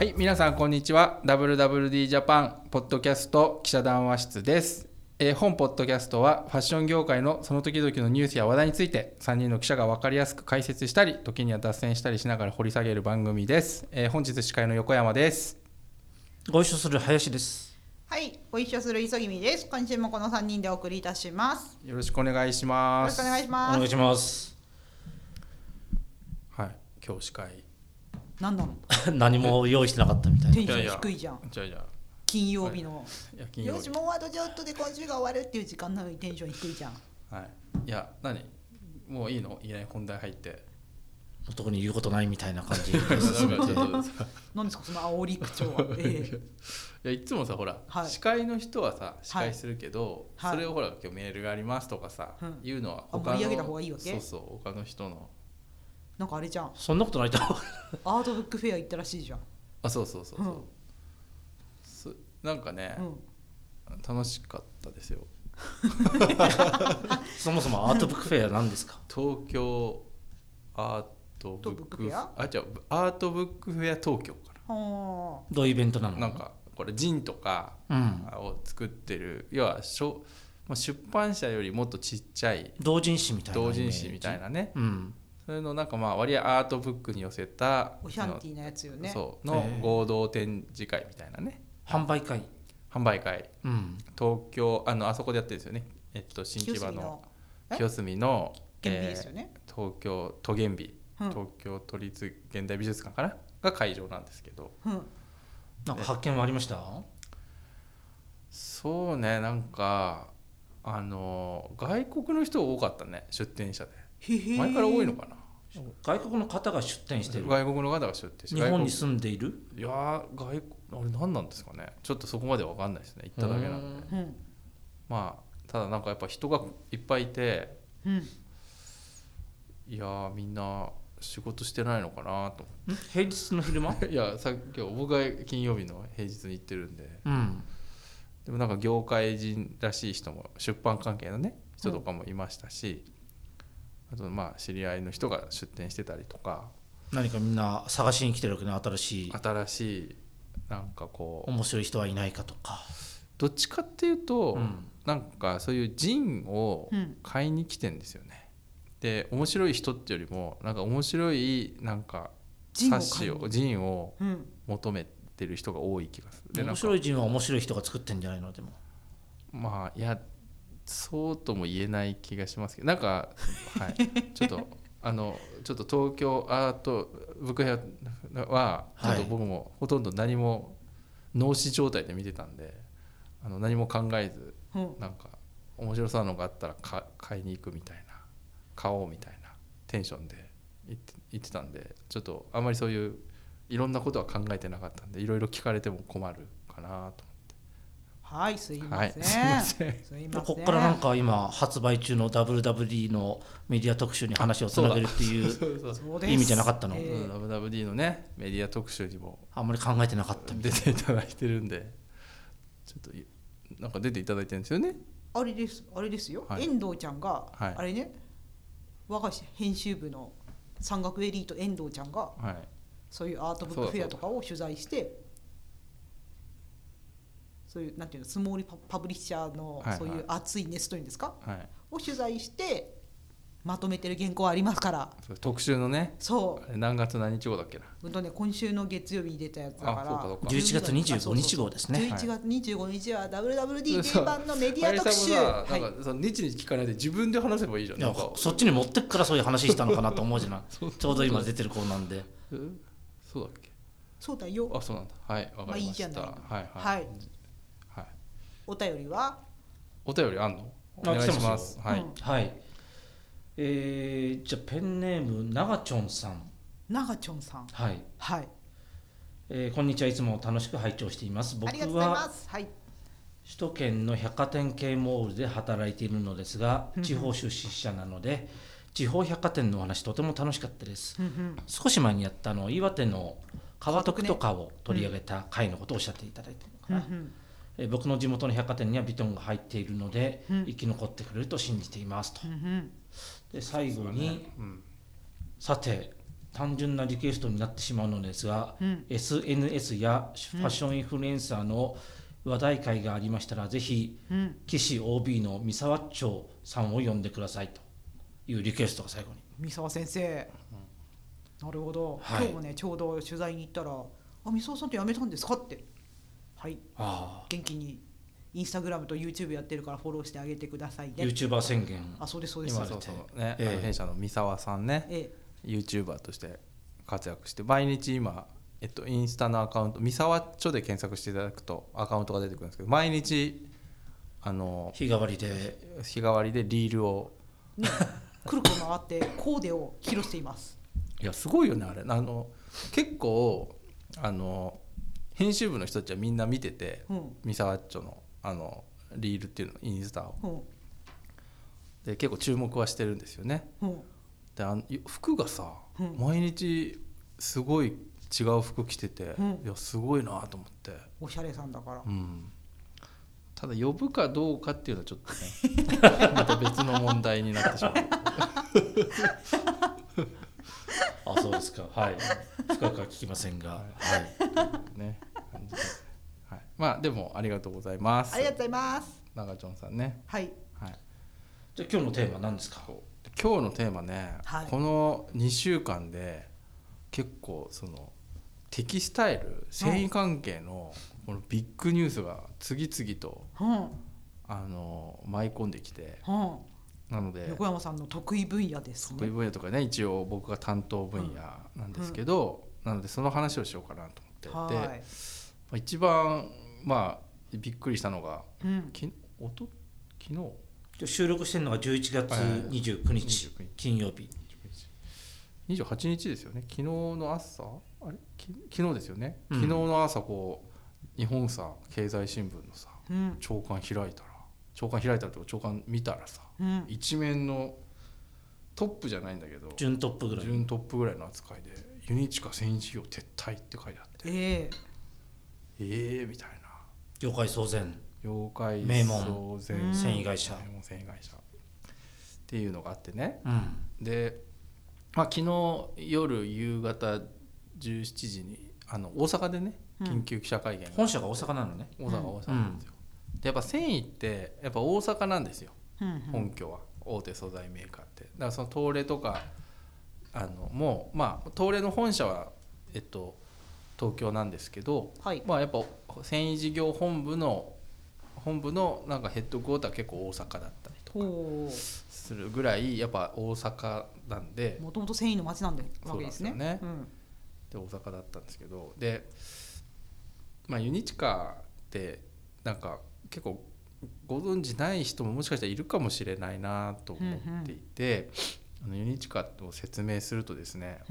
はい、皆さんこんにちは。 WWD ジャパンポッドキャスト記者談話室です。本ポッドキャストはファッション業界のその時々のニュースや話題について3人の記者が分かりやすく解説したり、時には脱線したりしながら掘り下げる番組です。本日司会の横山です。 ご一緒する林です。 はい、ご一緒する磯君です。今週もこの3人でお送りいたします。 よろしくお願いします。 よろしくお願いします。 お願いします。 はい、今日司会何なの何も用意してなかったみたいな。 テンション低いじゃん。金曜日の、よしもうあとちょっとで今週が終わるっていう時間なのにテンション低いじゃん。 はい、いや何もういいの、いきなり本題入って特に言うことないみたいな感じ何ですかその煽り口調は。 いやいつもさほら、はい、司会の人はさ司会するけど、はい、それをほら今日メールがありますとかさ、はい、言うのは他の盛り上げた方がいいわけ。 そうそう他の人のなんかあれじゃん、 そんなことないと思う。 アートブックフェア行ったらしいじゃん。 あ、そうそうそうそう、なんかね、楽しかったですよ。 そもそもアートブックフェアなんですか？ 東京アートブックフェア、アートブックフェア東京かな。 どういうイベントなの？ なんかこれジンとかを作ってる、要は出版社よりもっとちっちゃい同人誌みたいなね、それのなんか割合アートブックに寄せたオシャンティーなやつよね。 そうの合同展示会みたいなね、 販売会、 東京あそこでやってるんですよね。新木場の清澄の東京都原美、東京都立現代美術館かなが会場なんですけど、 なんか発見はありました？ そうね、なんか外国の人多かったね、出展者で。前から多いのかな。 外国の方が出展してる。 外国の方が出展してる。 日本に住んでいる？ いや外国あれ何なんですかね。ちょっとそこまで分かんないですね。行っただけなんで。まあただなんかやっぱ人がいっぱいいて、いやみんな仕事してないのかなと。 平日の昼間？ いや今日僕が金曜日の平日に行ってるんで、でもなんか業界人らしい人も出版関係のね人とかもいましたし、あと知り合いの人が出店してたりとか。 何かみんな探しに来てるわけね。新しいなんかこう面白い人はいないかとか。 どっちかっていうと、なんかそういうジンを買いに来てんですよね。で面白い人っていうよりもなんか面白いなんか冊子をジンを求めてる人が多い気がする。 面白いジンは面白い人が作ってんじゃないの？でもいやそうとも言えない気がしますけど、なんか、ちょっと東京アートブックフェアはちょっと僕もほとんど何も脳死状態で見てたんで、何も考えず、なんか面白そうなのがあったら買いに行くみたいな、買おうみたいなテンションで行ってたんで、ちょっとあんまりそういういろんなことは考えてなかったんで、いろいろ聞かれても困るかなと。 はい、すいません。 ここからなんか今発売中の WWD のメディア特集に話をつなげるっていう意味じゃなかったの ？WWD のねメディア特集にもあんまり考えてなかった出ていただいてるんで、ちょっとなんか出ていただいてるんですよね。 あれですよ、遠藤ちゃんが、あれね、我が編集部の山岳エリート遠藤ちゃんが、そういうアートブックフェアとかを取材して、そういうなんていうの、スモールパブリッシャーのそういう熱い熱というんですか、を取材してまとめてる原稿ありますから。 特集のね。 そう何月何日号だっけな。 今週の月曜日に出たやつだから。 11月25日号ですね。 11月25日は WWD 版のメディア特集。 なんかその日に聞かないで自分で話せばいいじゃん。 いやそっちに持ってくからそういう話したのかなと思うじゃないちょうど今出てる子なんで。 そうだっけ。 そうだよ。 あ、そうなんだ。はい、わかりました。はい。 お便りは？ お便りあんの？お願いします。はい。 じゃあペンネームながちょんさん。はい。こんにちは。いつも楽しく拝聴しています。僕は首都圏の百貨店系モールで働いているのですが、地方出身者なので地方百貨店のお話とても楽しかったです。少し前にやった岩手の川徳とかを取り上げた回のことをおっしゃっていただいているのかな。僕の地元の百貨店にはヴィトンが入っているので、生き残ってくれると信じていますと。で最後に、さて単純なリクエストになってしまうのですが、SNS やファッションインフルエンサーの話題会がありましたら、ぜひ岸 OB の三沢町さんを呼んでくださいというリクエストが最後に。 三沢先生、なるほど、今日もねちょうど取材に行ったら「三沢さんって辞めたんですか?」って「はい、元気にインスタグラムと YouTube やってるからフォローしてあげてくださいね」 YouTuber 宣言。 そうですそうです。 今そうね、弊社の三沢さんね、YouTuber として活躍して毎日今、インスタのアカウント三沢っちょで検索していただくとアカウントが出てくるんですけど、毎日日替わりでリールを、 ね、くるくる回ってコーデを披露しています。 いやすごいよねあれ。結構編集部の人たちはみんな見てて、三沢っちょのリールっていうのインスタを、で結構注目はしてるんですよね。で服がさ、毎日すごい違う服着てて、いやすごいなと思って。 おしゃれさんだから、 ただ呼ぶかどうかっていうのはちょっとねまた別の問題になってしまうそうですか。はい、深くは聞きませんが、 ね、まあでもありがとうございます。 ありがとうございます。 長ちょんさんね。 はい。 じゃあ今日のテーマは何ですか？ 今日のテーマね、この2週間で結構テキスタイル繊維関係のこのビッグニュースが次々と、舞い込んできて、なので横山さんの得意分野ですね。 得意分野とかね、一応僕が担当分野なんですけど、なのでその話をしようかなと思って、で一番びっくりしたのが、昨日収録してるのが11月29日金曜日、 28日ですよね。昨日の朝、昨日ですよね。昨日の朝日本さ経済新聞のさ、朝刊開いたらとか朝刊見たらさ、一面のトップじゃないんだけど準トップぐらいの扱いでユニチカ繊維事業撤退って書いてあって、みたいな。 業界騒然名門繊維会社っていうのがあってね、で、昨日夕方17時に大阪でね緊急記者会見、 本社が大阪なのね。 大阪なんですよ。でやっぱ繊維ってやっぱ大阪なんですよ、本拠は。大手素材メーカーって。だからその東レとかもう東レの本社は東京なんですけど、やっぱ繊維事業本部のなんかヘッドクォーター結構大阪だったりとかするぐらいやっぱ大阪なんで、 もともと繊維の町なんでわけですね。 で大阪だったんですけど、でユニチカってなんか結構ご存じない人ももしかしたらいるかもしれないなと思っていて、ユニチカを説明するとですね、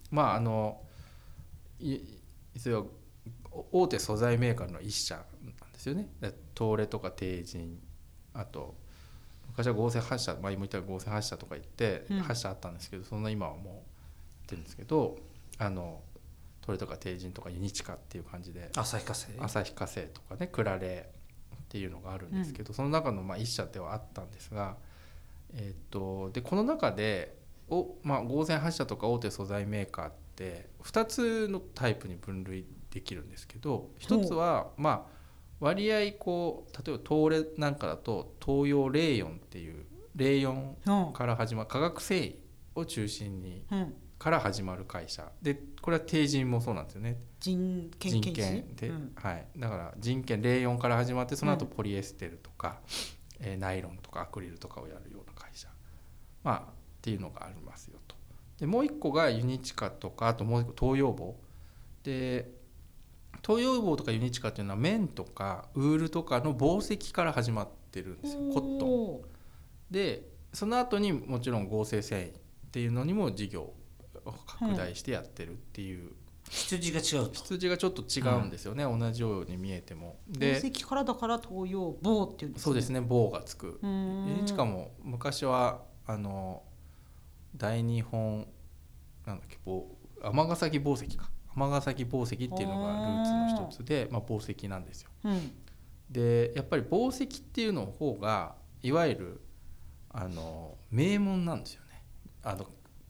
一応大手素材メーカーの一社なんですよね。東レとか帝人、あと昔は合成8社、今言った合成8社とか言って8社あったんですけど、そんな今はもうやってるんですけど、東レとか帝人とかユニチカっていう感じで、 旭化成とかね、クラレっていうのがあるんですけど、その中の一社ではあったんですが、でこの中で合成8社とか大手素材メーカーって2つのタイプに分類できるんですけど、1つは割合例えば東レなんかだと東洋レーヨンっていうレーヨンから始まる化学繊維を中心にから始まる会社で、これは帝人もそうなんですよね。 人権で、だから人権レーヨンから始まって、その後ポリエステルとか、ナイロンとかアクリルとかをやるような会社、っていうのがありますよと。でもう一個がユニチカとか、あともう一個東洋紡で、東洋紡とかユニチカっていうのは綿とかウールとかの紡績から始まってるんですよ、コットンで。その後にもちろん合成繊維っていうのにも事業を拡大してやってるっていう、 羊がちょっと違うんですよね、同じように見えても。 で紡績からだから東洋紡っていうんですね。 そうですね、紡がつく。ユニチカも昔は大日本尼崎紡績か、尼崎紡績っていうのがルーツの一つで、紡績なんですよ。でやっぱり紡績っていうの方がいわゆる名門なんですよね。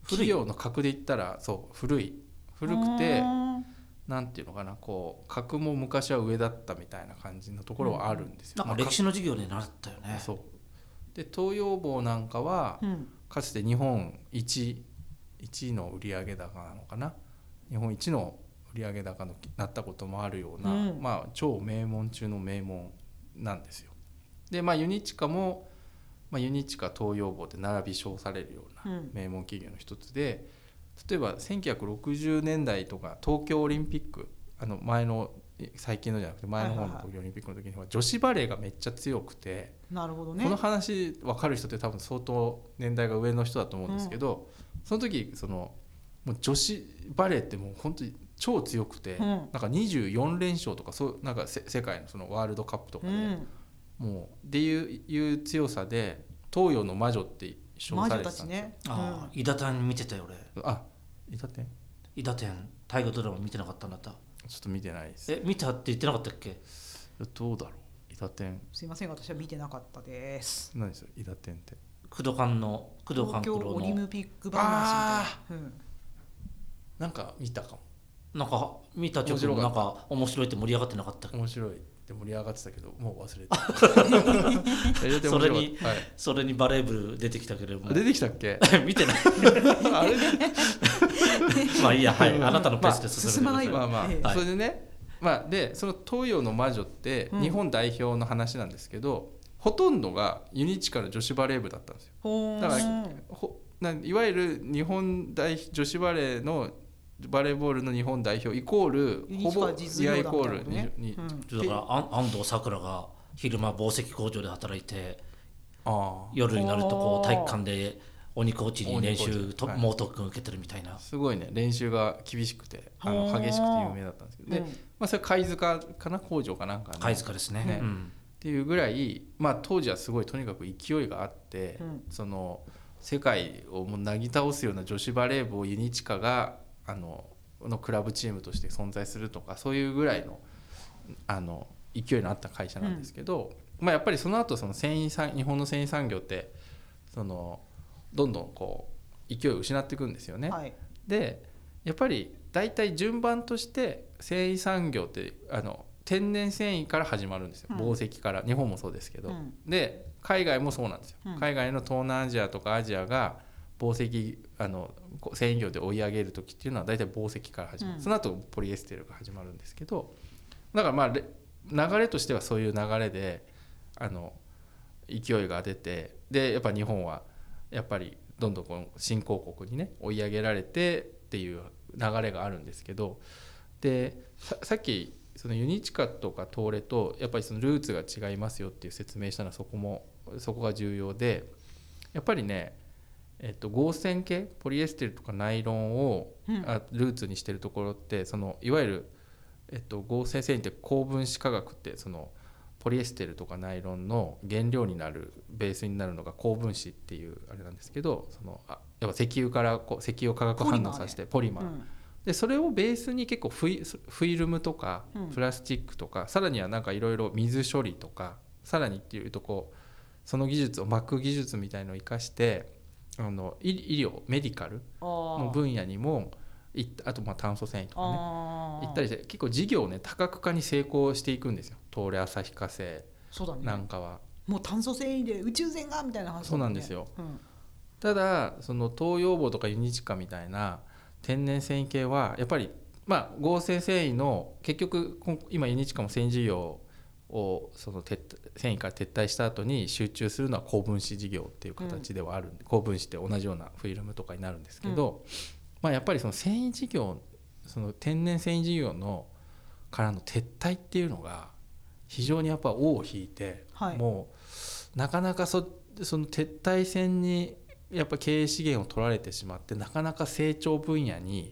企業の格で言ったらそう古くてなんていうのかなこう格も昔は上だったみたいな感じのところはあるんですよ、 なんか歴史の授業で習ったよね。 そうで東洋坊なんかは、かつて日本一の売上高なのかな日本一の売上高になったこともあるような、まあ、超名門中の名門なんですよ。でまあユニチカも、ユニチカ東洋坊で並び称されるような名門企業の一つで、例えば1960年代とか東京オリンピック前の最近のじゃなくて前の方の東京オリンピックの時には女子バレーがめっちゃ強くて、 なるほどね、 この話分かる人って多分相当年代が上の人だと思うんですけど、その時もう女子バレーってもう本当に超強くて、なんか24連勝とかそうなんか世界のそのワールドカップとかで、もうっていう強さで東洋の魔女って称されてたんですよ。 ね、 伊達天見てたよ俺。 伊達天大河ドラマ見てなかったんだった。 ちょっと見てないです。 見たって言ってなかったっけ。 どうだろう伊達天。 すいません私は見てなかったです。 何ですよ伊達天って。 工藤官九郎の東京オリンピック話みたいな、 なんか見たかも。 なんか見た直後なんか面白いって盛り上がってなかったっけ。 面白いって盛り上がってたけどもう忘れてそれにバレー部出てきたけれども出てきたっけ見てないあれまあいいや、はい、あなたのペースで進めてください。 それでね、でその東洋の魔女って日本代表の話なんですけど、ほとんどがユニチカの女子バレー部だったんですよ。だからいわゆる日本女子バレーのバレーボールの日本代表イコールほぼイコールに、 だから安藤サクラが昼間紡績工場で働いて夜になるとこう体育館で鬼コーチに練習と猛特訓受けてるみたいな。 すごいね練習が厳しくて激しくて有名だったんですけど、でそれ貝塚かな工場かなんかね貝塚ですね、 っていうぐらい、当時はすごいとにかく勢いがあって、その世界をもうなぎ倒すような女子バレー部をユニチカがのクラブチームとして存在するとかそういうぐらいの勢いのあった会社なんですけど、やっぱりその後その日本の繊維産業ってどんどんこう勢いを失っていくんですよね。でやっぱり大体順番として繊維産業って天然繊維から始まるんですよ。紡績から日本もそうですけど、で海外もそうなんですよ。海外の東南アジアとかアジアが紡績繊維業で追い上げる時っていうのは大体紡績から始まる、その後ポリエステルが始まるんですけど、だから流れとしてはそういう流れで勢いが出て、でやっぱ日本はやっぱりどんどんこの新興国にね追い上げられてっていう流れがあるんですけど、でさっきそのユニチカとか東レとやっぱりそのルーツが違いますよっていう説明したのはそこが重要で、やっぱりね合成系ポリエステルとかナイロンをルーツにしてるところっていわゆる、合成繊維って高分子化学ってポリエステルとかナイロンの原料になるベースになるのが高分子っていうあれなんですけど、やっぱ石油から石油を化学反応させてポリマー、でそれをベースに結構フィルムとかプラスチックとか、さらにはなんかいろいろ水処理とか、さらにっていうとその技術を巻く技術みたいのを生かして医療メディカルの分野にもあと炭素繊維とかね行ったりして結構事業をね多角化に成功していくんですよ。東レ旭化成なんかは、 もう炭素繊維で宇宙船がみたいな話だもんね。 そうなんですよ、ただその東洋坊とかユニチカみたいな天然繊維系はやっぱり合成繊維の結局今ユニチカも繊維事業を繊維から撤退した後に集中するのは高分子事業っていう形ではある、高分子って同じようなフィルムとかになるんですけど、やっぱりその繊維事業天然繊維事業のからの撤退っていうのが非常にやっぱ尾を引いて、もうなかなかその撤退戦にやっぱ経営資源を取られてしまって、なかなか成長分野に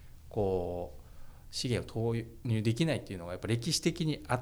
資源を投入できないっていうのがやっぱ歴史的にあって、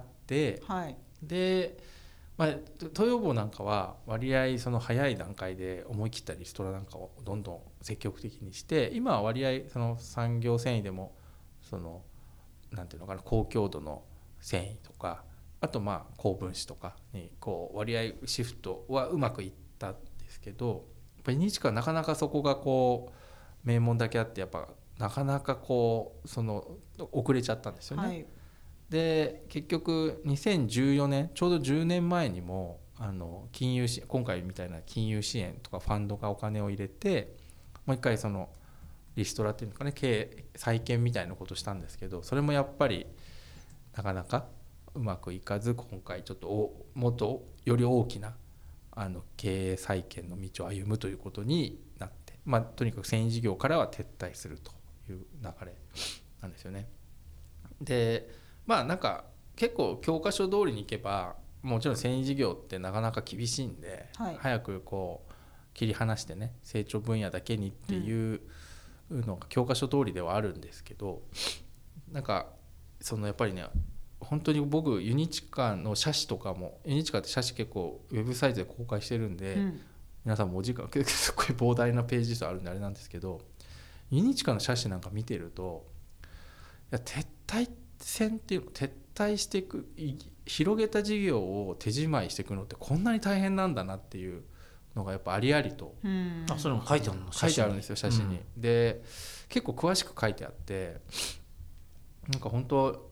で、東洋坊なんかは割合早い段階で思い切ったリストラなんかをどんどん積極的にして、今は割合産業繊維でもなんていうのかな高強度の繊維とか、あと高分子とかに割合シフトはうまくいったんですけど、やっぱりユニチカはなかなかそこが名門だけあってやっぱなかなかこう遅れちゃったんですよね。はい、で結局2014年ちょうど10年前にも金融今回みたいな金融支援とかファンドがお金を入れてもう一回リストラっていうのかね経営再建みたいなことをしたんですけど、それもやっぱりなかなかうまくいかず、今回ちょっともっとより大きな経営再建の道を歩むということになって、とにかく繊維事業からは撤退するという流れなんですよね。でなんか結構教科書通りにいけばもちろん繊維事業ってなかなか厳しいんで、はい、早くこう切り離してね成長分野だけにっていうのが教科書通りではあるんですけど、なんかやっぱりね本当に僕ユニチカの写真とかも、ユニチカって写真結構ウェブサイトで公開してるんで、皆さんもお時間すごい膨大なページ数あるんであれなんですけど、ユニチカの写真なんか見てると撤退戦っていう撤退していく広げた事業を手仕舞いしていくのってこんなに大変なんだなっていうのがやっぱありありと、 それも書いてあるの？ 書いてあるんですよ写真に、で結構詳しく書いてあって、なんか本当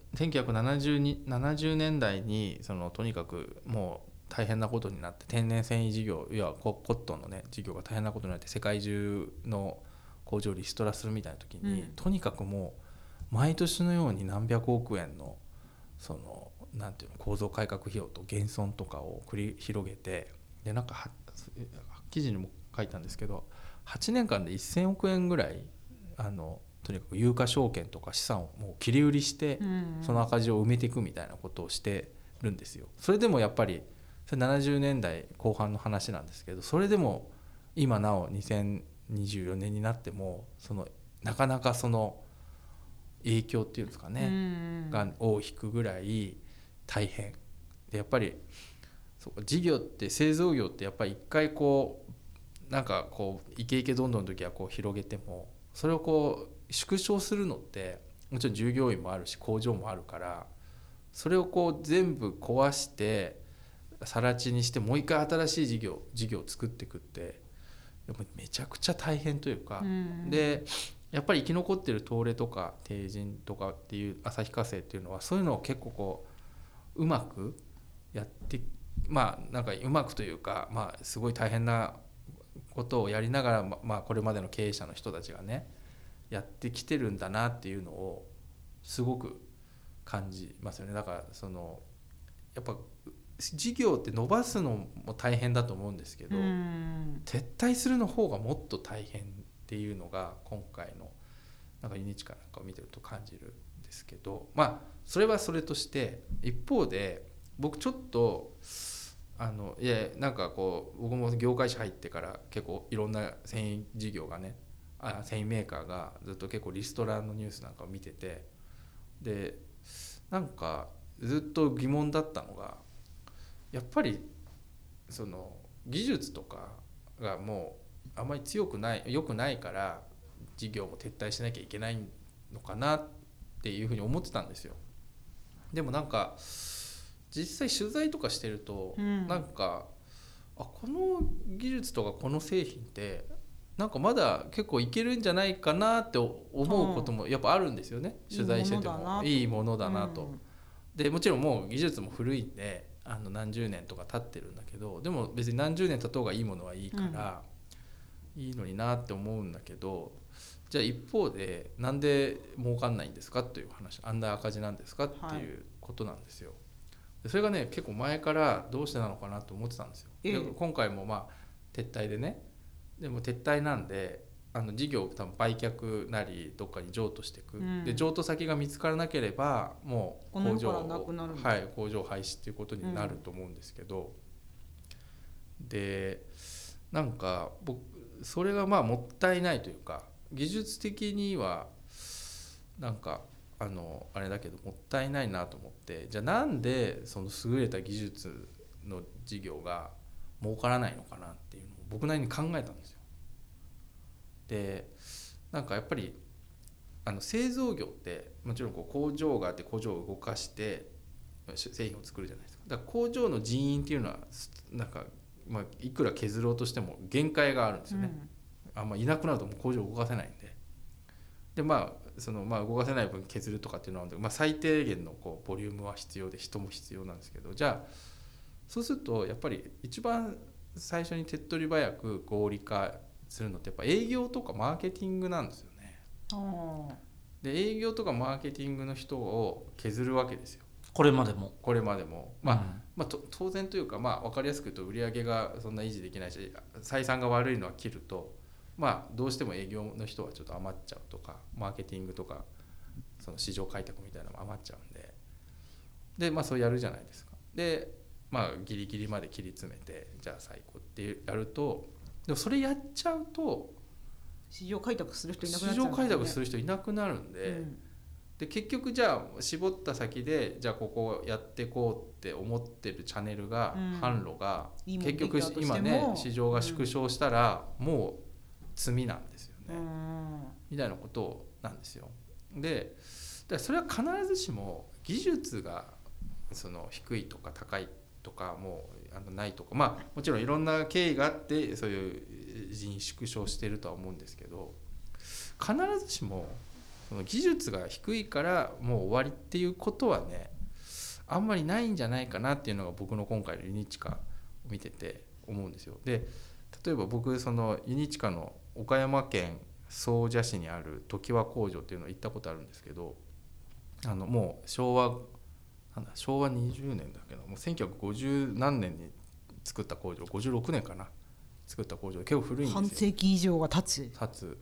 1970年代にとにかくもう大変なことになって、天然繊維事業いわコットンのね事業が大変なことになって世界中の工場をリストラするみたいな時に、とにかくもう毎年のように何百億円のなんていうの構造改革費用と減損とかを繰り広げて、でなんか記事にも書いたんですけど8年間で1000億円ぐらいとにかく有価証券とか資産をもう切り売りしてその赤字を埋めていくみたいなことをしてるんですよ。それでもやっぱりそれ70年代後半の話なんですけど、それでも今なお2024年になってもなかなか影響っていうんですかねが尾を引くぐらい大変で、やっぱり事業って製造業ってやっぱり一回なんかイケイケどんどんの時は広げても、それを縮小するのってもちろん従業員もあるし工場もあるから、それを全部壊して更地にしてもう一回新しい事業を作っていくってやっぱりめちゃくちゃ大変というか、でやっぱり生き残ってる東レとか帝人とかっていう旭化成っていうのはそういうのを結構うまくやってなんかうまくというかすごい大変なことをやりながらこれまでの経営者の人たちがねやってきてるんだなっていうのをすごく感じますよね。だからやっぱ事業って伸ばすのも大変だと思うんですけど、撤退するの方がもっと大変っていうのが今回のなんかユニチカなんかを見てると感じるんですけど、それはそれとして一方で僕ちょっとなんか僕も業界誌入ってから結構いろんな繊維事業がね繊維メーカーがずっと結構リストラのニュースなんかを見てて、でなんかずっと疑問だったのがやっぱり技術とかがもうあんまり良くないから事業も撤退しなきゃいけないのかなっていうふうに思ってたんですよ。でもなんか実際取材とかしてると、なんかこの技術とかこの製品ってなんかまだ結構いけるんじゃないかなって思うこともやっぱあるんですよね、取材しててもいいものだなと、でもちろんもう技術も古いんで何十年とか経ってるんだけど、でも別に何十年経とうがいいものはいいから、いいのになって思うんだけど、じゃあ一方でなんで儲かんないんですかという話、あんな赤字なんですかっていうことなんですよ。でそれがね結構前からどうしてなのかなと思ってたんですよ。で今回も撤退でね、でも撤退なんで事業を多分売却なりどっかに譲渡していく、で譲渡先が見つからなければもう工場廃止っていうことになると思うんですけど、でなんか僕それがもったいないというか、技術的にはなんかあれだけどもったいないなと思って、じゃあなんで優れた技術の事業が儲からないのかなっていうのを僕なりに考えたんですよ。でなんかやっぱり製造業ってもちろん工場があって工場を動かして製品を作るじゃないですか。だから工場の人員っていうのはなんか、いくら削ろうとしても限界があるんですよね。いなくなるともう工場を動かせないんで、 で動かせない分削るとかっていうのは、最低限のこうボリュームは必要で人も必要なんですけど、じゃあそうするとやっぱり一番最初に手っ取り早く合理化するのってやっぱ営業とかマーケティングなんですよね。で営業とかマーケティングの人を削るわけですよ。 これまでも、 当然というか、分かりやすく言うと売り上げがそんな維持できないし採算が悪いのは切ると、どうしても営業の人はちょっと余っちゃうとか、マーケティングとかその市場開拓みたいなのも余っちゃうんで、そうやるじゃないですか。でギリギリまで切り詰めてじゃあ最高ってやると、でもそれやっちゃうと市場開拓する人いなくなっちゃう、 市場開拓する人いなくなるんで、で結局じゃあ絞った先でじゃあここやっていこうって思ってるチャンネルが、販路が結局今ね市場が縮小したらもう積みなんですよね、みたいなことなんですよ。でそれは必ずしも技術がその低いとか高いとかもうないとか、もちろんいろんな経緯があってそういう人縮小してるとは思うんですけど、必ずしもその技術が低いからもう終わりっていうことはねあんまりないんじゃないかなっていうのが僕の今回のユニチカを見てて思うんですよ。で例えば僕そのユニチカの岡山県総社市にある常盤工場っていうのを行ったことあるんですけど、もう昭和20年だけどもう1950何年に作った工場、56年かな作った工場で結構古いんですよ。 半世紀以上が経つ。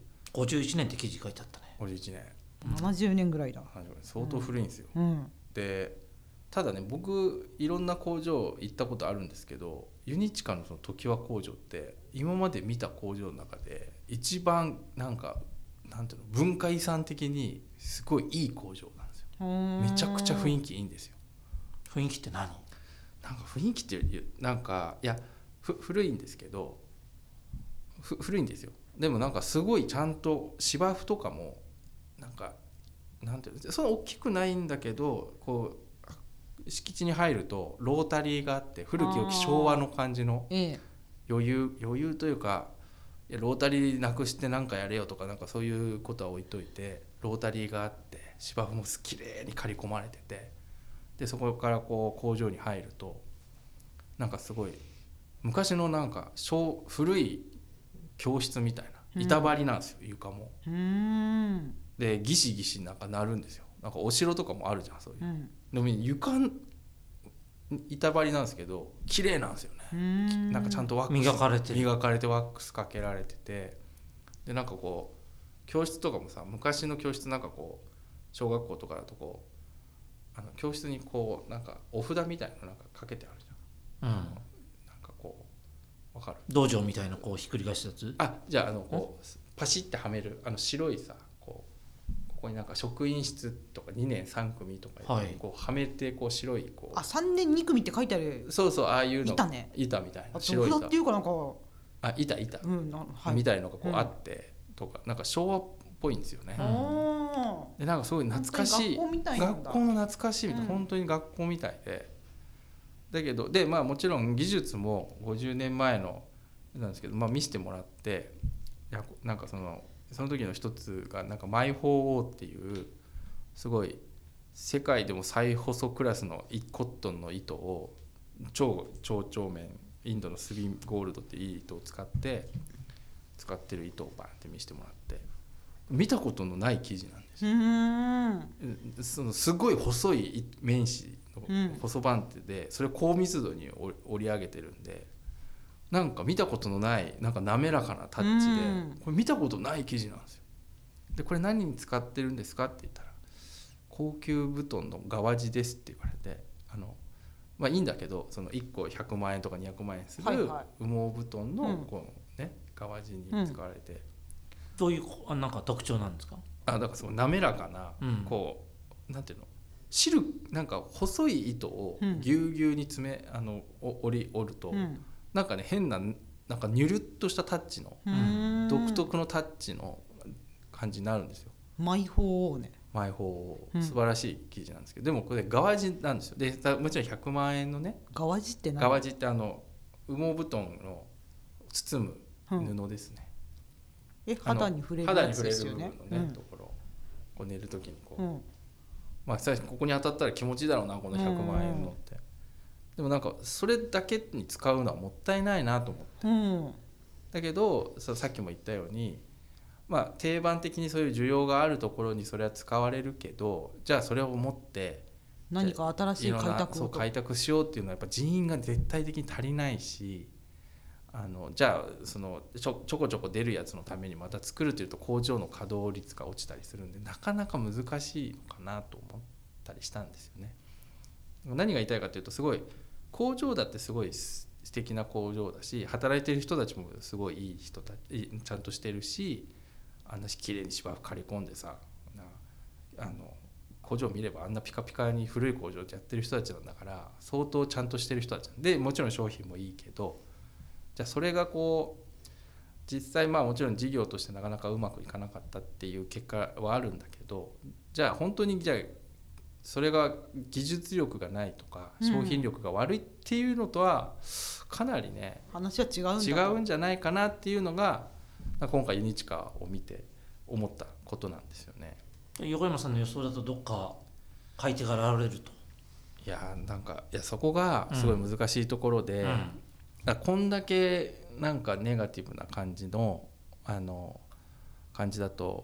51年って記事書いてあったね。 51年、 70年ぐらいだ。 相当古いんですよ、でただね僕いろんな工場行ったことあるんですけど、ユニチカのその常盤工場って今まで見た工場の中で一番なんていうの文化遺産的にすごいいい工場なんですよ。めちゃくちゃ雰囲気いいんですよ。 雰囲気って何？ なんか雰囲気っていや古いんですけど古いんですよ。でもなんかすごいちゃんと芝生とかもなんていうのそんな大きくないんだけどこう敷地に入るとロータリーがあって古き良き昭和の感じの余裕というか、いやロータリーなくしてなんかやれよとかそういうことは置いといて、ロータリーがあって芝生もきれいに刈り込まれてて、でそこからこう工場に入るとすごい昔の古い教室みたいな板張りなんですよ、床も。でギシギシ鳴るんですよ。お城とかもあるじゃんそういう、でも床板張りなんですけど綺麗なんですよね。ちゃんとワックス磨かれてワックスかけられてて、でこう教室とかもさ、昔の教室小学校とかだと教室にお札みたいなのかけてあるじゃん、分かる？ 道場みたいなひっくり返したやつ？ じゃあパシッてはめる白いさここに職員室とか2年3組とかはめて白い 3年2組って書いてある。 そうああいうの板ね、 板みたいな白い板っていうか板、みたいのがあってとか昭和っぽいんですよね。ですごい懐かしい学校の懐かしいみたいな、本当に学校みたいで、だけどもちろん技術も50年前のなんですけど、見せてもらって、その時の一つがマイ 4O っていうすごい世界でも最細クラスのコットンの糸を超長面インドのスリムゴールドっていう糸を使ってる糸をバンって見せてもらって、見たことのない生地なんですよ。すごい細い面紙の細バンテでそれを高密度に織り上げてるんで、見たことのない滑らかなタッチで、これ見たことない生地なんですよ。でこれ何に使ってるんですかって言ったら、高級布団の側地ですって言われて、いいんだけどその1個100万円とか200万円する羽毛布団の側地に使われて、 どういう特徴なんですか？ だからその滑らかな、なんていうの細い糸をぎゅうぎゅうに織ると、変なニュルッとしたタッチの独特のタッチの感じになるんですよ。 マイ 4O ね。 マイ 4O 素晴らしい生地なんですけど、でもこれ側地なんですよ。でもちろん100万円のね、 側地って何？ 側地って羽毛布団の包む布ですね。 肌に触れるやつですよね。 肌に触れる部分のところこう寝る時にこう、まあ最初ここに当たったら気持ちいいだろうなこの100万円のって、でもなんかそれだけに使うのはもったいないなと思って、だけどさっきも言ったように、まあ定番的にそういう需要があるところにそれは使われるけど、じゃあそれを持って何か新しい開拓を開拓しようっていうのはやっぱ人員が絶対的に足りないし、じゃあそのちょこちょこ出るやつのためにまた作るというと工場の稼働率が落ちたりするんでなかなか難しいのかなと思ったりしたんですよね。何が言いたいかというと、すごい工場だってすごい素敵な工場だし、働いてる人たちもすごいいい人たちちゃんとしてるし、綺麗に芝生刈り込んでさ、工場を見ればあんなピカピカに古い工場でやってる人たちなんだから相当ちゃんとしてる人たちで、もちろん商品もいいけど、じゃあそれがこう実際まあもちろん事業としてなかなかうまくいかなかったっていう結果はあるんだけど、じゃあ本当にじゃあそれが技術力がないとか商品力が悪いっていうのとはかなりね、 話は違うんじゃないかなっていうのが今回ユニチカを見て思ったことなんですよね。 横山さんの予想だとどっか買い手が現れると。 いやそこがすごい難しいところで、こんだけなんかネガティブな感じの感じだと、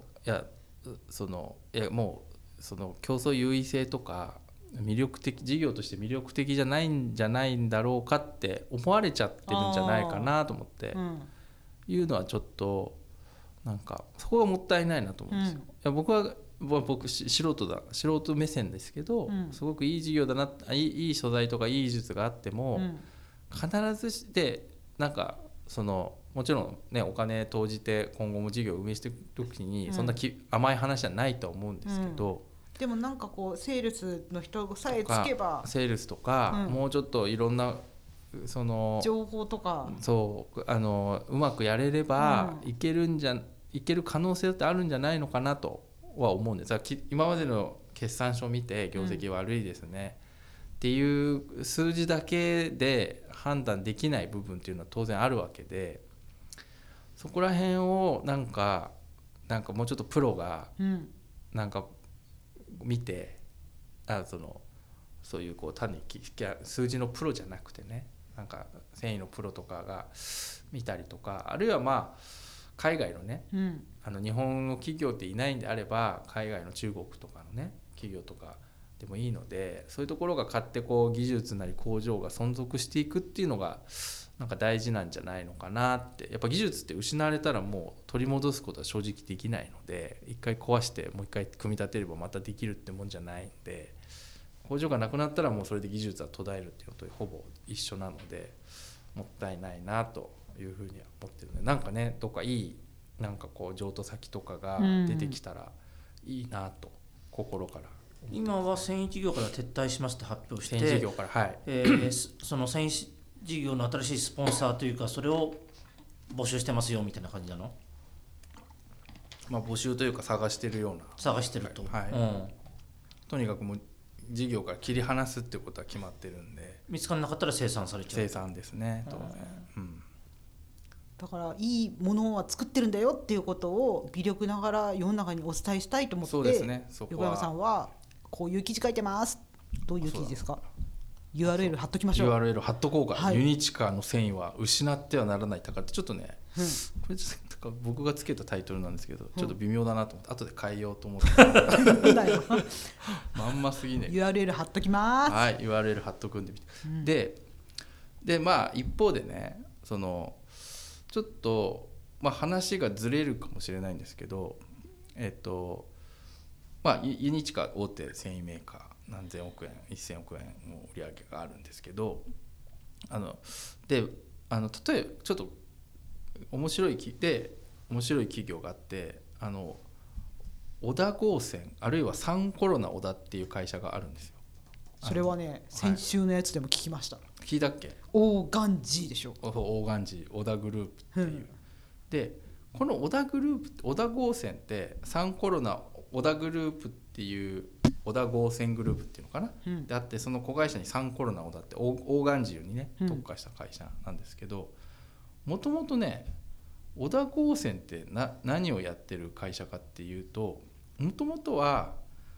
もうその競争優位性とか魅力的事業として魅力的じゃないんじゃないんだろうかって思われちゃってるんじゃないかなと思って、いうのはちょっとなんかそこがもったいないなと思うんですよ。いや僕素人目線ですけど、すごくいい事業だな、いい素材とかいい技術があっても、必ずしてなんかもちろんねお金投じて今後も事業を運営していく時にそんな甘い話じゃないと思うんですけど、 でもなんかこうセールスの人さえつけば、 セールスとか、もうちょっといろんな情報とかうまくやれればいける可能性だってあるんじゃないのかなとは思うんです。今までの決算書を見て業績悪いですね、っていう数字だけで判断できない部分っていうのは当然あるわけで、そこら辺をなんかもうちょっとプロがなんか見て、そういう単に数字のプロじゃなくてね、なんか繊維のプロとかが見たりとか、あるいはまあ海外のね、日本の企業っていないんであれば海外の中国とかのね企業とかでもいいので、そういうところが買って技術なり工場が存続していくっていうのがなんか大事なんじゃないのかなって。やっぱ技術って失われたらもう取り戻すことは正直できないので、一回壊してもう一回組み立てればまたできるってもんじゃないんで、工場がなくなったらもうそれで技術は途絶えるっていうのとほぼ一緒なので、もったいないなというふうには思ってるね。なんかねどっかいい譲渡先とかが出てきたらいいなと心から。 今は繊維事業から撤退しますって発表して、 繊維事業から、はい、 その繊維事業の新しいスポンサーというかそれを募集してますよみたいな感じなの？ まあ募集というか探してるような。 探してると、 とにかくもう事業から切り離すっていうことは決まってるんで、 見つからなかったら清算されちゃう。 清算ですね、当然。 だからいいものは作ってるんだよっていうことを微力ながら世の中にお伝えしたいと思って。 そうですね。 横山さんはこういう記事書いてます。どういう記事ですか？URL 貼っときましょう。 URL 貼っとこうか、ユニチカの繊維は失ってはならない宝ってちょっとね、これちょっと僕がつけたタイトルなんですけど、ちょっと微妙だなと思って後で変えようと思ってまんますぎね。 URL 貼っときます。 はい、 URL 貼っとくんでみて、でまあ一方でね、ちょっと話がずれるかもしれないんですけど、ユニチカ大手繊維メーカー何千億円1000億円の売り上げがあるんですけど、例えばちょっと面白い企業があって、小田合船あるいはサンコロナ小田っていう会社があるんですよ。 それはね先週のやつでも聞きました。 聞いたっけ？ オーガンジーでしょ。 オーガンジー小田グループっていう、でこの小田グループ小田合船ってサンコロナ小田グループっていう小田合船グループっていうのかな、であって、その子会社にサンコロナ小田ってオーガンジーにね特化した会社なんですけど、もともとね小田合船って何をやってる会社かっていうと、 もともとは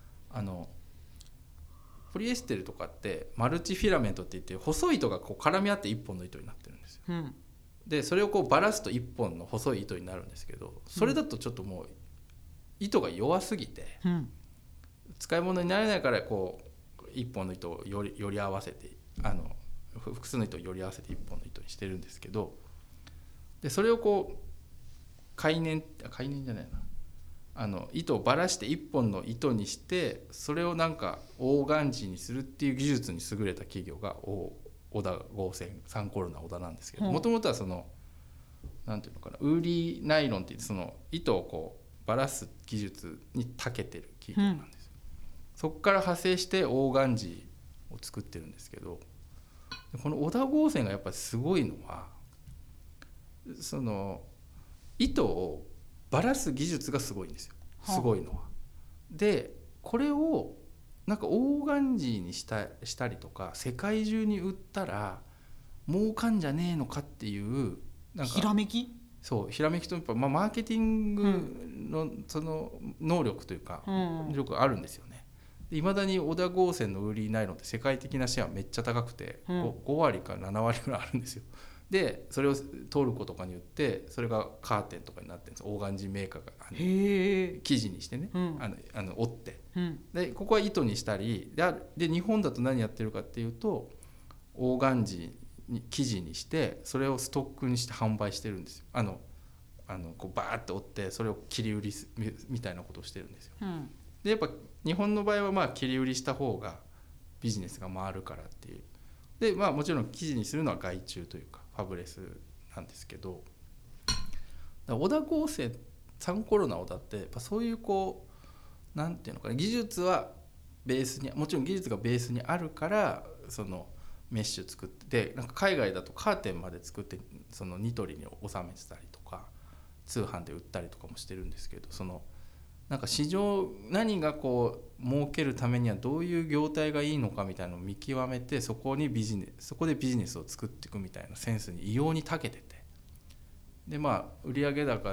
ポリエステルとかってマルチフィラメントって言って細い糸がこう絡み合って1本の糸になってるんですよ、でそれをこうばらすと1本の細い糸になるんですけど、それだとちょっともう糸が弱すぎて、使い物になれないからこう1本の糸をより合わせて複数の糸をより合わせて1本の糸にしてるんですけど、でそれをこう回燃じゃないな、糸をばらして1本の糸にしてそれをなんかオーガンジーにするっていう技術に優れた企業が小田合船サンコロナ小田なんですけど、もともとはそのなんていうのかな、ウーリーナイロンっていってその糸をこうばらす技術に長けてる企業なんですよ、そこから派生してオーガンジーを作ってるんですけど、この小田合船がやっぱりすごいのはその糸をばらす技術がすごいんですよ、すごいのは。でこれをなんかオーガンジーにしたりとか世界中に売ったら儲かんじゃねえのかっていうなんかひらめき、 そうひらめきとやっぱ、マーケティングのその能力というか、よくあるんですよね。いまだに小田合船のウーリーナイロンって世界的なシェアめっちゃ高くて、5割か7割ぐらいあるんですよ。でそれをトルコとかに売ってそれがカーテンとかになってるんです。オーガンジーメーカーが生地にしてね、折って、でここは糸にしたりで日本だと何やってるかっていうとオーガンジーに生地にしてそれをストックにして販売してるんですよ。こうバーって折ってそれを切り売りみたいなことをしてるんですよ、でやっぱ日本の場合はまあ切り売りした方がビジネスが回るからっていう。でもちろん生地にするのは外注というかファブレスなんですけど、小田合成サンコロナ小田ってやっぱそういうこうなんていうのかな、技術はベースにもちろん技術がベースにあるからそのメッシュ作ってなんか海外だとカーテンまで作ってそのニトリに収めてたりとか通販で売ったりとかもしてるんですけど、そのなんか市場何がこう儲けるためにはどういう業態がいいのかみたいなのを見極めてそこでビジネスを作っていくみたいなセンスに異様に長けてて、で売上高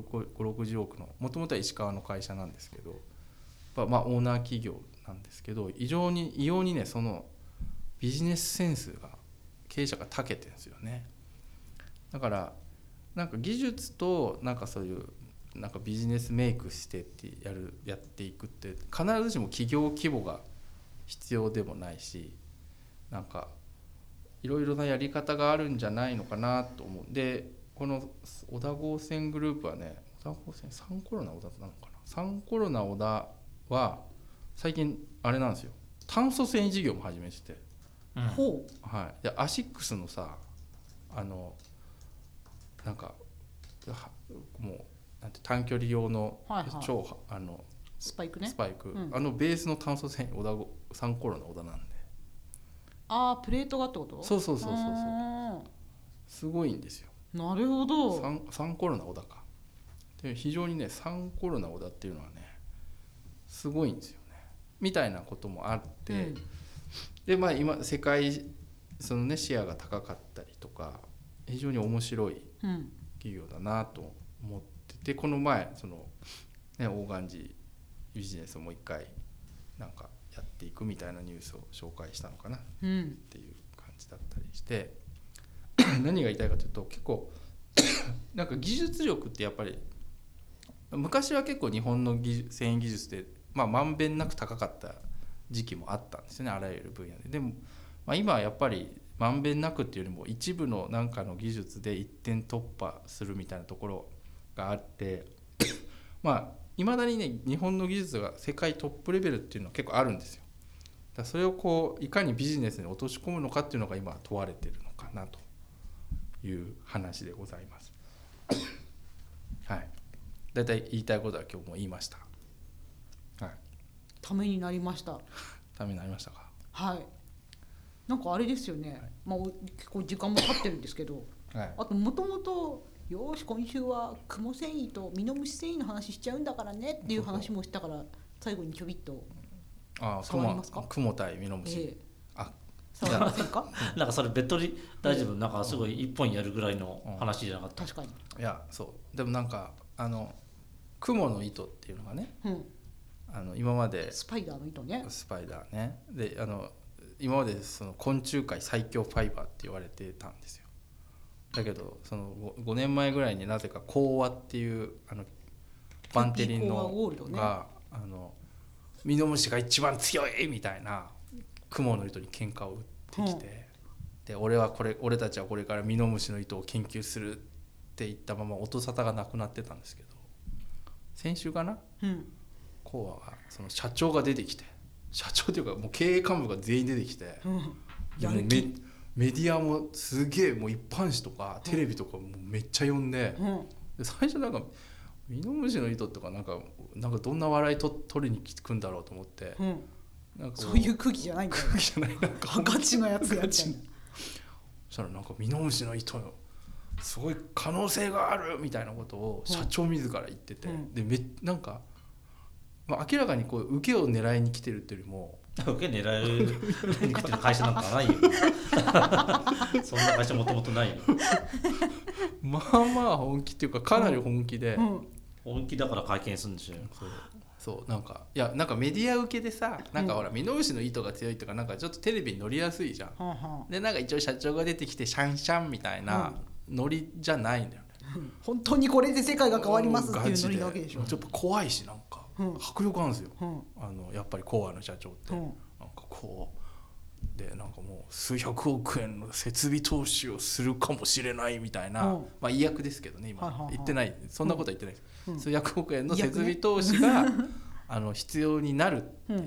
150億のもともとは石川の会社なんですけど、オーナー企業なんですけど異様にねそのビジネスセンスが経営者が長けてるんですよね。だからなんか技術となんかそういうなんかビジネスメイクしてってやっていくって必ずしも企業規模が必要でもないし、なんかいろいろなやり方があるんじゃないのかなと思う。でこの小田合船グループはね、小田合船サンコロナ小田なのかな、サンコロナ小田は最近あれなんですよ、炭素繊維事業も始めてて、でアシックスのさなんかもうなんて短距離用の超、 スパイクね、 ベースの炭素繊維サンコロナ小田なんで、 プレートがってこと？ そうすごいんですよ。 なるほど。 サンコロナ小田かで非常にねサンコロナ小田っていうのはねすごいんですよねみたいなこともあって、で今世界そのねシェアが高かったりとか非常に面白い企業だなと思ってて、この前そのねオーガンジービジネスをもう一回なんかやっていくみたいなニュースを紹介したのかなっていう感じだったりして、何が言いたいかというと結構なんか技術力ってやっぱり昔は結構日本の繊維技術でまんべんなく高かった時期もあったんですよね、あらゆる分野で。でも、今はやっぱりまんべんなくっていうよりも一部のなんかの技術で一点突破するみたいなところがあっていまだにね日本の技術が世界トップレベルっていうのは結構あるんですよ。だからそれをこういかにビジネスに落とし込むのかっていうのが今問われてるのかなという話でございます。はい。だいたい言いたいことは今日も言いました。はい。 ためになりました。 ためになりましたか。 はい。なんかあれですよね。結構時間も経ってるんですけど、あともともとよし今週はクモ繊維とミノムシ繊維の話しちゃうんだからねっていう話もしたから最後にちょびっと触りますか。 クモ対ミノムシ。 触りませんか。 なんかそれ別途大丈夫、なんかすごい一本やるぐらいの話じゃなかった。 確かに。 いやそうでもなんかクモの糸っていうのがね、 今までスパイダーの糸ね。 スパイダーねで今までその昆虫界最強ファイバーって言われてたんですよ。だけどその 5年前ぐらいになぜかコーワっていうバンテリンのがミノムシが一番強いみたいなクモの糸に喧嘩を打ってきて、で俺たちはこれからミノムシの糸を研究するって言ったまま音沙汰がなくなってたんですけど、先週かな、コーワがその社長が出てきて、社長っていうかもう経営幹部が全員出てきて、でもメディアもすげえもう一般紙とかテレビとかもめっちゃ呼んで、で最初なんかミノムシの糸とかなんかどんな笑い取りに来んだろうと思って、 なんかそういう空気じゃないんだよね。 空気じゃない、なんかガチのやつやっちゃう。 そしたらなんかミノムシの糸のすごい可能性があるみたいなことを社長自ら言ってて、でなんか、明らかにこう受けを狙いに来てるっていうよりも受け狙いに来てる会社なんかないよそんな会社もともとないよまあまあ本気っていうかかなり本気で、 本気だから会見するんでしょ。 そうなんかメディア受けでさ、なんかほらミノムシの糸が強いとかなんかちょっとテレビに乗りやすいじゃん、でなんか一応社長が出てきてシャンシャンみたいなノリじゃないんだよね、 本当にこれで世界が変わりますっていうノリなわけでしょ。 ちょっと怖いしなんか迫力あるんですよ、やっぱりコアの社長って、なんかこうでなんかもう数百億円の設備投資をするかもしれないみたいな、意訳ですけどね今、言ってないそんなことは言ってないです、数百億円の設備投資が、必要になるって、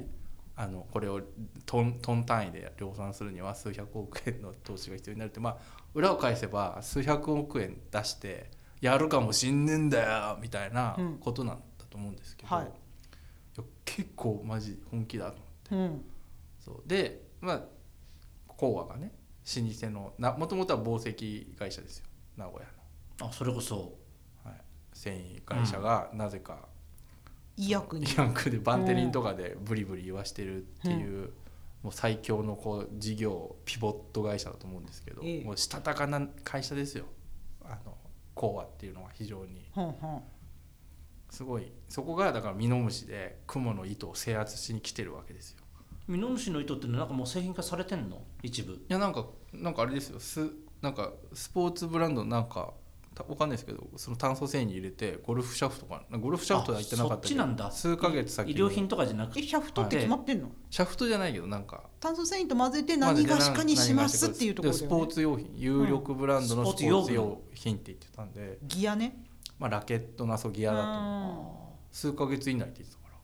これをトン単位で量産するには数百億円の投資が必要になるって、裏を返せば数百億円出してやるかもしんねえんだよみたいなことなんだと思うんですけど、いや結構マジ本気だと思って、そうでコーワがね老舗のもともとは紡績会社ですよ、名古屋の。それこそ、 繊維会社がなぜか、 医薬でバンテリンとかでブリブリ言わしてるっていう、もう最強のこう事業ピボット会社だと思うんですけど、もうしたたかな会社ですよ、コーワっていうのは非常に、すごいそこがだからミノムシでクモの糸を制圧しに来てるわけですよ。 ミノムシの糸ってなんかもう製品化されてんの一部。いやなんかあれですよ、なんかスポーツブランドなんかわかんないですけど、その炭素繊維に入れてゴルフシャフトは言ってなかったけど、数ヶ月先医療品とかじゃなくてシャフトって決まってんの？ シャフトじゃないけどなんか炭素繊維と混ぜて何がしかにしますっていうところで、 スポーツ用品、有力ブランドのスポーツ用品って言ってたんで、 ギアね、 ラケットのギアだと数ヶ月以内って言ってたから、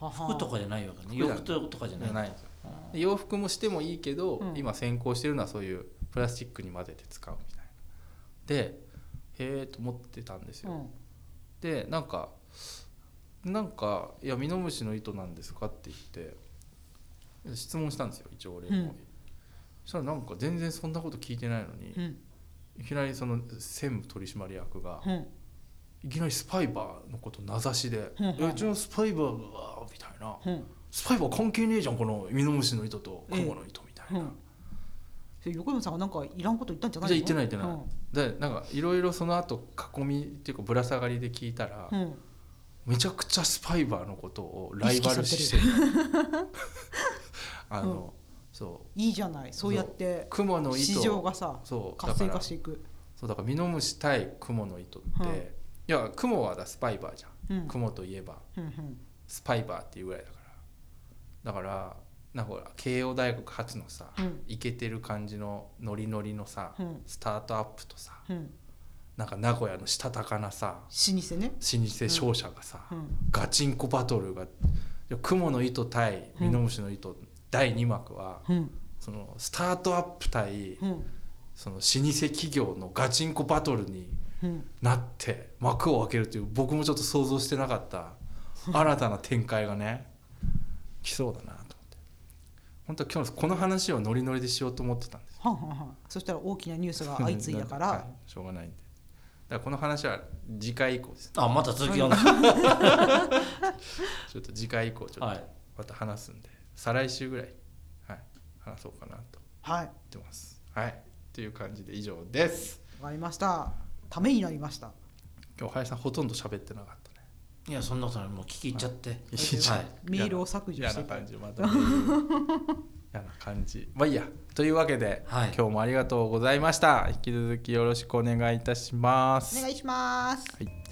服とかじゃないわけね。洋服とかじゃないんですよ。 洋服もしてもいいけど、今先行してるのはそういうプラスチックに混ぜて使うみたいなで、へえと思ってたんですよ、でなんかいやミノムシの糸なんですかって言って質問したんですよ一応俺も、そしたらなんか全然そんなこと聞いてないのに、いきなりその専務取締役が、いきなりスパイバーのこと名指しで、うちのスパイバーがみたいな、スパイバー関係ねえじゃんこのミノムシの糸とクモの糸みたいな、 横山さんがなんかいらんこと言ったんじゃないの？ じゃ言ってない、でなんかいろいろその後囲みっていうかぶら下がりで聞いたら、めちゃくちゃスパイバーのことをライバル視してるそういいじゃない、そうやって市場がさ活性化していく。 そうだからミノムシ対クモの糸って、いやクモはスパイバーじゃん、クモといえば、スパイバーっていうぐらいだからなんか慶応大学発のさ、イケてる感じのノリノリのさ、スタートアップとさ、なんか名古屋のしたたかなさ老舗商社がさ、ガチンコバトルが雲の糸対ミノムシの糸、第2幕は、そのスタートアップ対、その老舗企業のガチンコバトルになって幕を開けるという、僕もちょっと想像してなかった新たな展開がね来そうだなと思って、本当は今日この話をノリノリでしようと思ってたんです。 そしたら大きなニュースが相次いだからしょうがないんで、だからこの話は次回以降です、 また続きをちょっと次回以降ちょっとまた話すんで、再来週ぐらい、話そうかなと思ってます。っていう感じで以上です。 わかりました。ためになりました。 今日林さんほとんど喋ってなかったね。 いやそんなことない、もう聞き入っちゃって、はい、 メールを削除して嫌な感じ、また嫌な感じ。まあいいや、というわけで、はい、今日もありがとうございました。引き続きよろしくお願いいたします。 お願いします。 はい。